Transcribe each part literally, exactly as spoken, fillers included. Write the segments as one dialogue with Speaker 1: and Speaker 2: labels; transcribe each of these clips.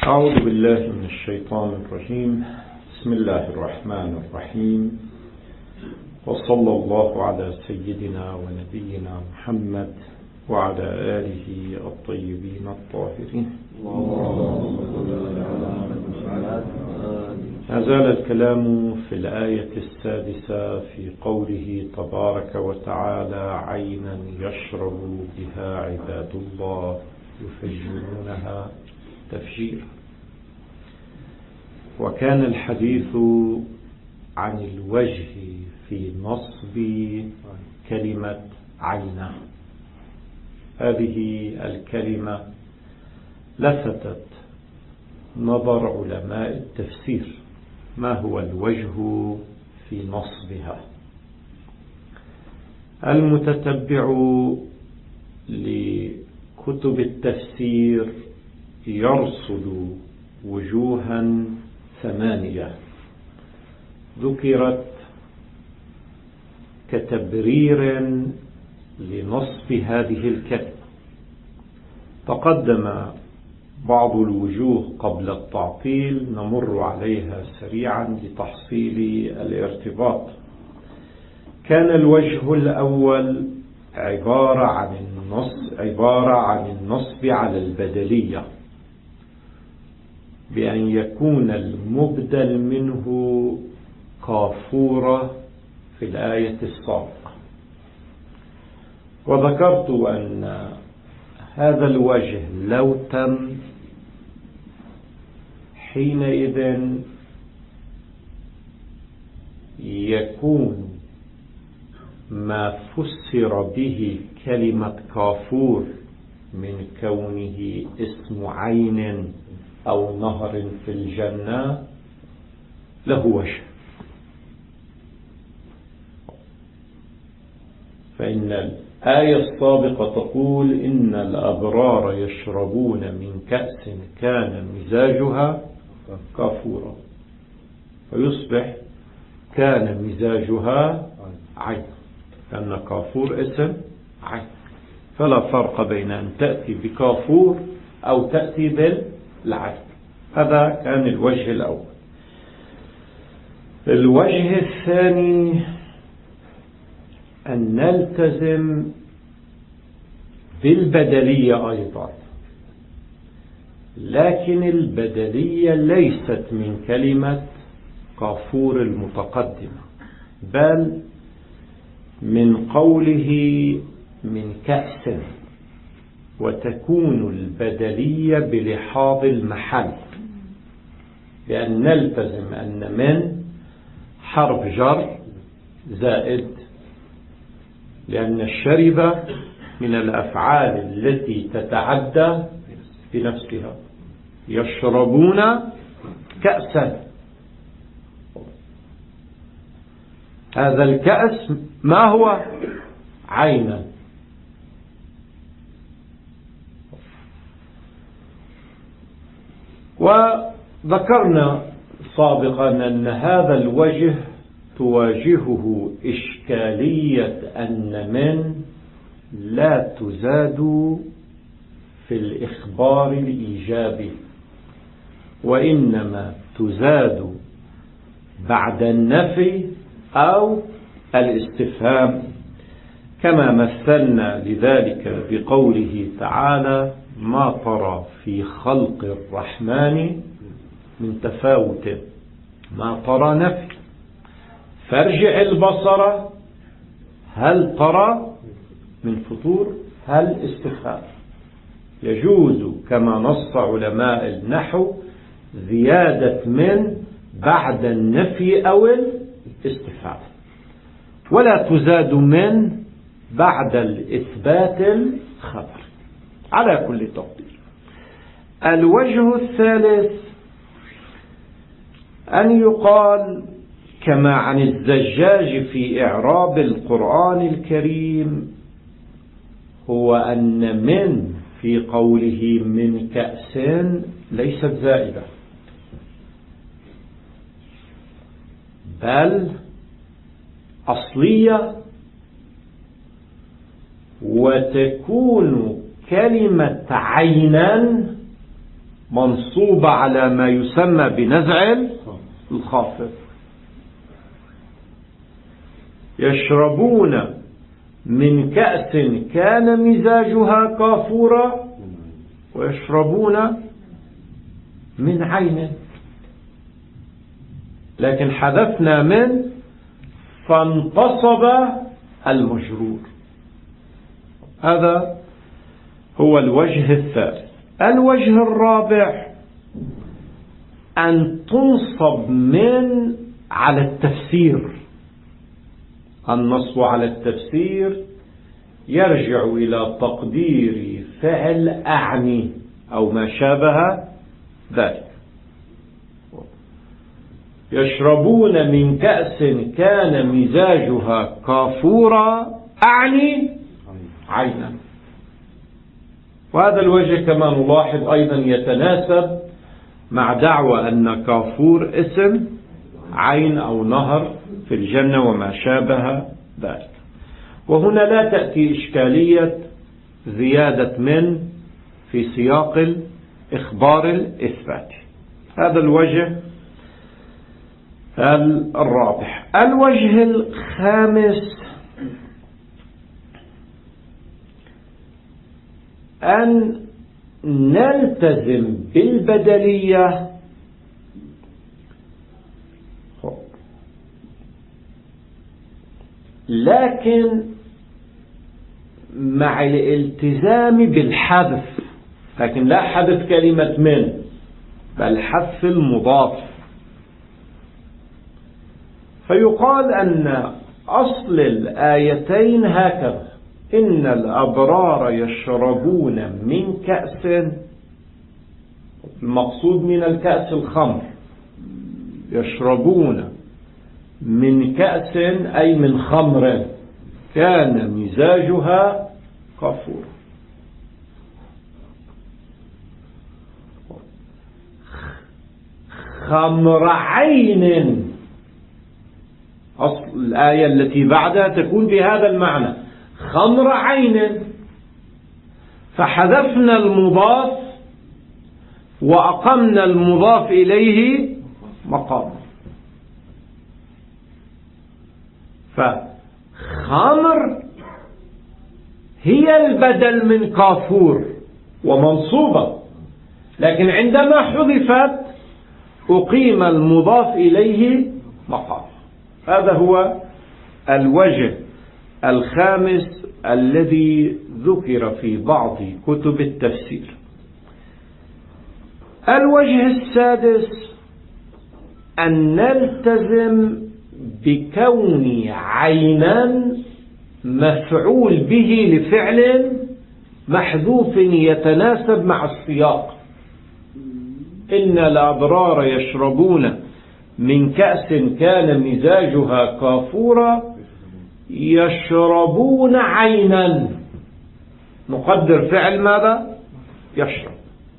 Speaker 1: أعوذ بالله من الشيطان الرجيم. بسم الله الرحمن الرحيم، وصلى الله على سيدنا ونبينا محمد وعلى آله الطيبين الطاهرين. ما زال الكلام في الآية السادسة في قوله تبارك وتعالى: عينا يشرب بها عباد الله يفجرونها تفجيرا. وكان الحديث عن الوجه في نصب كلمة عينه. هذه الكلمة لفتت نظر علماء التفسير، ما هو الوجه في نصبها؟ المتتبع لكتب التفسير يرصد وجوها ثمانية ذكرت كتبرير لنصب هذه الكلمة. تقدم بعض الوجوه قبل التعطيل، نمر عليها سريعا لتحصيل الارتباط. كان الوجه الأول عبارة عن النصب عبارة عن النصب على البدلية، بأن يكون المبدل منه كافورة في الآية السابقة. وذكرت أن هذا الوجه لو تم حينئذ يكون ما فسر به كلمة كافور من كونه اسم عين أو نهر في الجنة له وجه. فإن الآية السابقة تقول: إن الأبرار يشربون من كأس كان مزاجها كافورا، فيصبح كان مزاجها عين، لأن كافور اسم عين، فلا فرق بين أن تأتي بكافور أو تأتي بالعين. هذا كان الوجه الأول. الوجه الثاني أن نلتزم بالبدلية أيضا، لكن البدلية ليست من كلمة كافور المتقدمة، بل من قوله من كأس، وتكون البدلية بلحاظ المحل، لأن نلتزم أن من حرف جر زائد، لأن الشرب من الأفعال التي تتعدى بنفسها. يشربون كأسا، هذا الكأس ما هو؟ عينا. وذكرنا سابقا أن هذا الوجه تواجهه إشكالية أن من لا تزاد في الإخبار الإيجابي، وإنما تزاد بعد النفي أو الاستفهام، كما مثلنا لذلك بقوله تعالى: ما ترى في خلق الرحمن من تفاوت. ما ترى نفي، فارجع البصر هل ترى من فطور، هل استفهام. يجوز كما نص علماء النحو زيادة من بعد النفي أو الاستفهام، ولا تزاد من بعد الإثبات الخبر على كل تقدير. الوجه الثالث أن يقال كما عن الزجاج في إعراب القرآن الكريم، هو أن من في قوله من كأس ليست زائدة، بل أصلية، وتكون كلمة عينا منصوبة على ما يسمى بنزع الخافض. يشربون من كأس كان مزاجها كافورا ويشربون من عين، لكن حذفنا من فانتصب المجرور. هذا هو الوجه الثالث. الوجه الرابع أن تنصب من على التفسير. النصب على التفسير يرجع إلى تقدير فعل أعني أو ما شابه ذلك. يشربون من كأس كان مزاجها كافورا أعني عينا. وهذا الوجه كما نلاحظ أيضا يتناسب مع دعوى أن كافور اسم عين أو نهر في الجنة وما شابه ذلك. وهنا لا تأتي إشكالية زيادة من في سياق الإخبار الإثباتي. هذا الوجه الرابع. الوجه الخامس أن نلتزم بالبدلية لكن مع الالتزام بالحذف، لكن لا حذف كلمة من بل حذف المضاف. فيقال أن أصل الآيتين هكذا: إن الأبرار يشربون من كأس، المقصود من الكأس الخمر، يشربون من كأس أي من خمر كان مزاجها كافورا. خمر عين، أصل الآية التي بعدها تكون بهذا المعنى، خمر عين، فحذفنا المضاف وأقمنا المضاف إليه مقام. فخمر هي البدل من كافور ومنصوبة، لكن عندما حذفت أقيم المضاف إليه مقام. هذا هو الوجه الخامس الذي ذكر في بعض كتب التفسير. الوجه السادس أن نلتزم بكون عينا مفعول به لفعل محذوف يتناسب مع السياق. إن الأبرار يشربون من كأس كان مزاجها كافورا يشربون عينا، نقدر فعل ماذا؟ يشرب،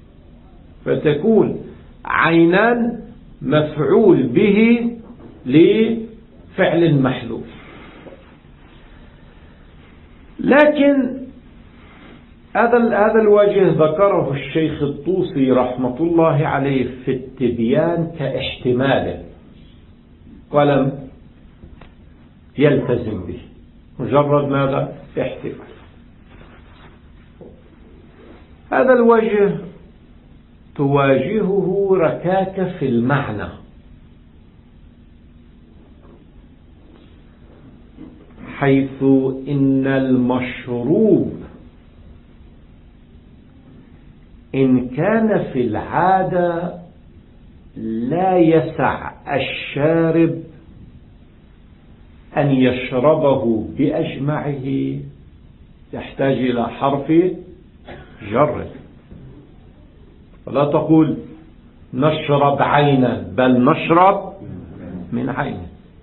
Speaker 1: فتكون عينا مفعول به لفعل محذوف. لكن هذا هذا الوجه ذكره الشيخ الطوسي رحمة الله عليه في التبيان كاحتمال، ولم يلتزم به، مجرد ماذا؟ احتمال. هذا الوجه تواجهه ركاكة في المعنى، حيث إن المشروب إن كان في العادة لا يسع الشارب أن يشربه بأجمعه، يحتاج إلى حرف جر، ولا تقول نشرب عينا بل نشرب من عين.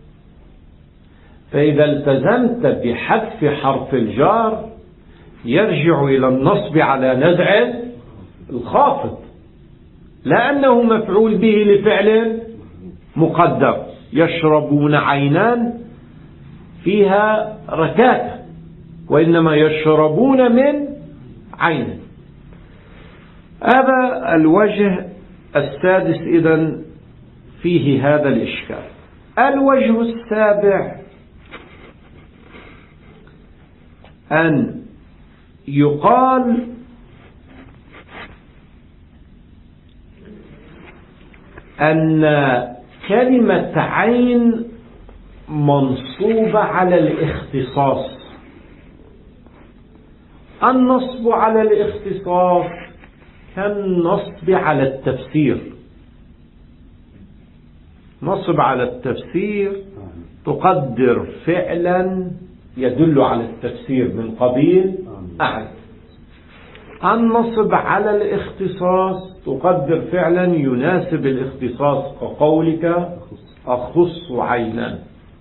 Speaker 1: فإذا التزمت بحذف حرف الجار يرجع إلى النصب على نزع الخافض، لأنه مفعول به لفعل مقدر. يشربون عينان فيها ركاكة، وإنما يشربون من عين. هذا الوجه السادس إذن فيه هذا الإشكال. الوجه السابع أن يقال أن كلمة عين منصوبة على الاختصاص. النصب على الاختصاص كالنصب على التفسير. نصب على التفسير تقدر فعلا يدل على التفسير من قبيل أعد. النصب على الاختصاص تقدر فعلا يناسب الاختصاص كقولك أخص عينا.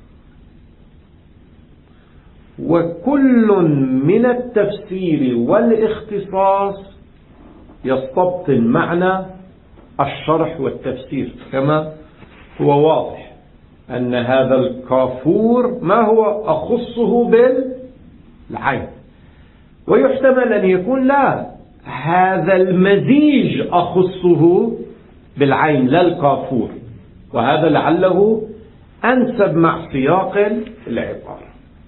Speaker 1: وكل من التفسير والاختصاص يستبطن معنى الشرح والتفسير، كما هو واضح أن هذا الكافور ما هو أخصه بالعين، ويحتمل أن يكون لا، هذا المزيج أخصه بالعين لا الكافور، وهذا لعله أنسب مع سياق العبارة.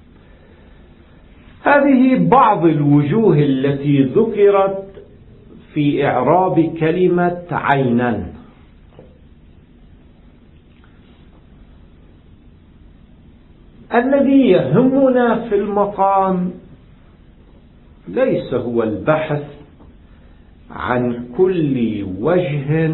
Speaker 1: هذه بعض الوجوه التي ذكرت في إعراب كلمة عينا. الذي يهمنا في المقام ليس هو البحث عن كل وجه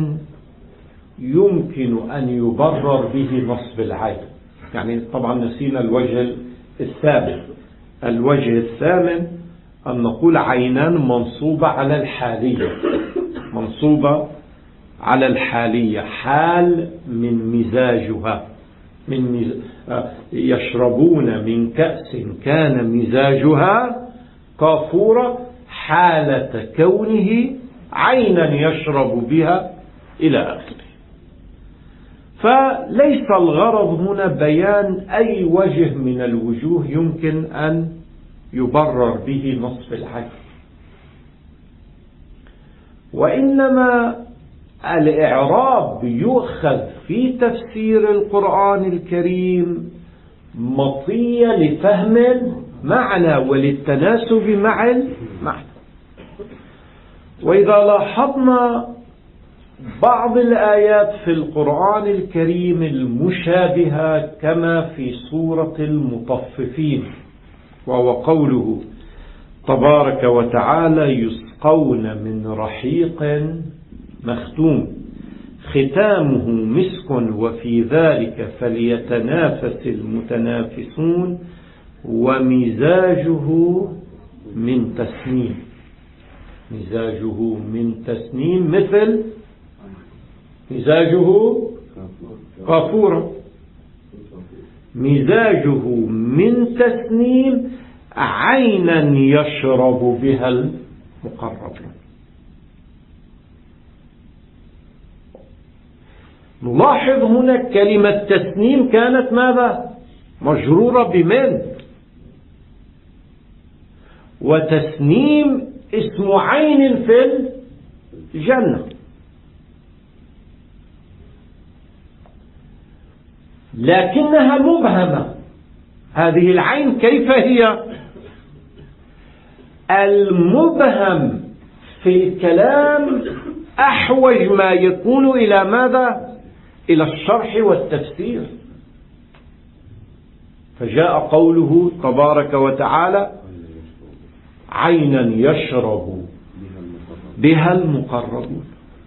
Speaker 1: يمكن أن يبرر به نصب العين، يعني طبعا نسينا الوجه الثابت. الوجه الثامن أن نقول عينان منصوبة على الحالية، منصوبة على الحالية، حال من مزاجها، من مز... يشربون من كأس كان مزاجها كافورة حالة كونه عينا يشرب بها إلى آخره. فليس الغرض هنا بيان أي وجه من الوجوه يمكن أن يبرر به نصب العين، وإنما الإعراب يؤخذ في تفسير القرآن الكريم مطية لفهم معنى وللتناسب مع المعنى. وإذا لاحظنا بعض الآيات في القرآن الكريم المشابهة كما في سورة المطففين، وهو قوله تبارك وتعالى يسقون من رحيق مختوم ختامه مسك وفي ذلك فليتنافس المتنافسون ومزاجه من تسنيم. مزاجه من تسنيم مثل مزاجه كافورا، مزاجه من تسنيم عينا يشرب بها المقربون. نلاحظ هنا كلمة تسنيم كانت ماذا؟ مجرورة بمن؟ وتسنيم اسم عين في الجنة، لكنها مبهمة. هذه العين كيف هي؟ المبهم في الكلام أحوج ما يكون إلى ماذا؟ إلى الشرح والتفسير. فجاء قوله تبارك وتعالى عينا يشرب بها المقربون.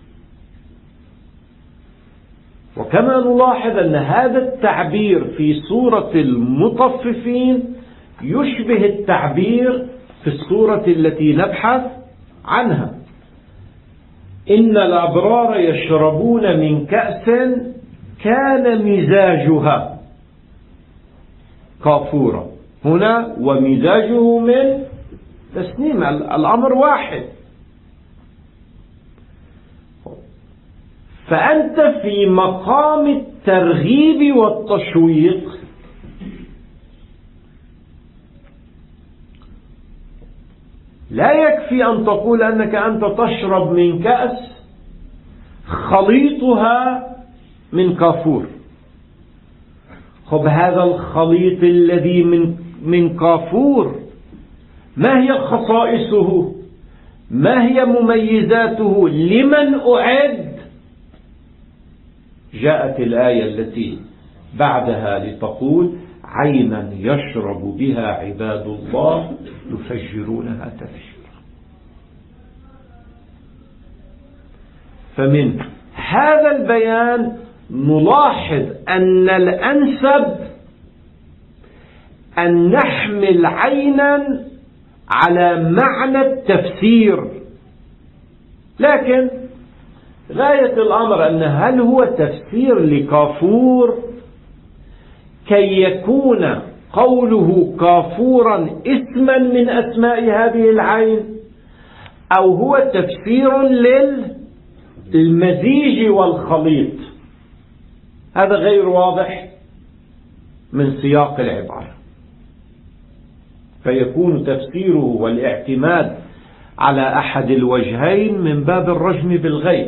Speaker 1: وكما نلاحظ أن هذا التعبير في سورة المطففين يشبه التعبير في السورة التي نبحث عنها، إن الأبرار يشربون من كأس كان مزاجها كافورا. هنا ومزاجه من تسنيم، الأمر واحد. فأنت في مقام الترغيب والتشويق لا يكفي أن تقول أنك أنت تشرب من كأس خليطها من كافور. خب هذا الخليط الذي من من كافور ما هي خصائصه؟ ما هي مميزاته؟ لمن أعد؟ جاءت الآية التي بعدها لتقول عينا يشرب بها عباد الله يفجرونها تفجيرا. فمن هذا البيان نلاحظ أن الأنسب أن نحمل عينا على معنى التفسير، لكن غاية الأمر أن هل هو تفسير لكافور كي يكون قوله كافورا اسما من أسماء هذه العين، أو هو تفسير للمزيج والخليط؟ هذا غير واضح من سياق العبارة، فيكون تفسيره والاعتماد على أحد الوجهين من باب الرجم بالغيب.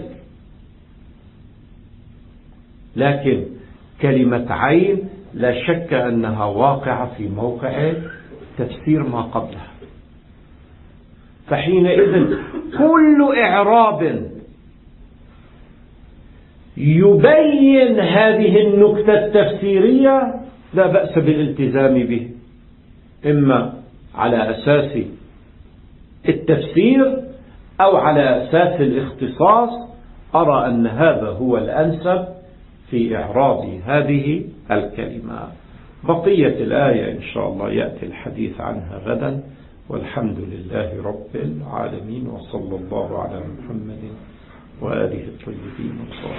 Speaker 1: لكن كلمة عين لا شك أنها واقعة في موقع تفسير ما قبلها، فحينئذ كل إعراب يبين هذه النكتة التفسيرية لا بأس بالالتزام به، إما على أساس التفسير أو على أساس الاختصاص. أرى أن هذا هو الأنسب في إعراب هذه الكلمة. بقية الآية إن شاء الله يأتي الحديث عنها غدا، والحمد لله رب العالمين، وصلى الله على محمد وآله الطيبين الطاهرين.